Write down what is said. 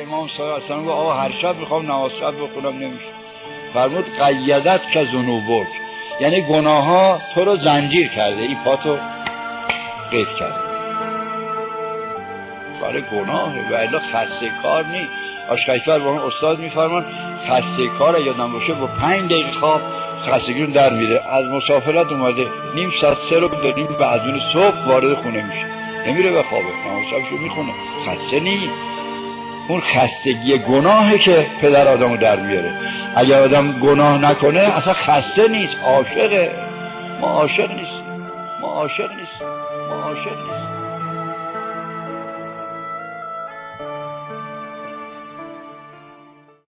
امام صلی الله علیه و سلم گفت آقا هر شب میخوام نماز شب بخونم نمیشه. فرمود قیدت که ذنوبک، یعنی گناه ها تو رو زنجیر کرده، این پاتو قید کرده برای گناه، و الا خسته کار نی. آشقیفر با اون استاد میفرمان خسته کار یادم باشه با 5 دقیقه خواب خستگی رو در میره. از مسافرت اومده نیم ساعت 3 رو داریم بعد از صبح وارد خونه میشه، نمیره به خوابه، نماز شبشو میخونه، خسته نی. اون خستگی گناهه که پدر آدمو در میاره. اگر آدم گناه نکنه اصلا خسته نیست، عاشقه. ما عاشق نیستیم، ما عاشق نیستیم، ما عاشق نیستیم.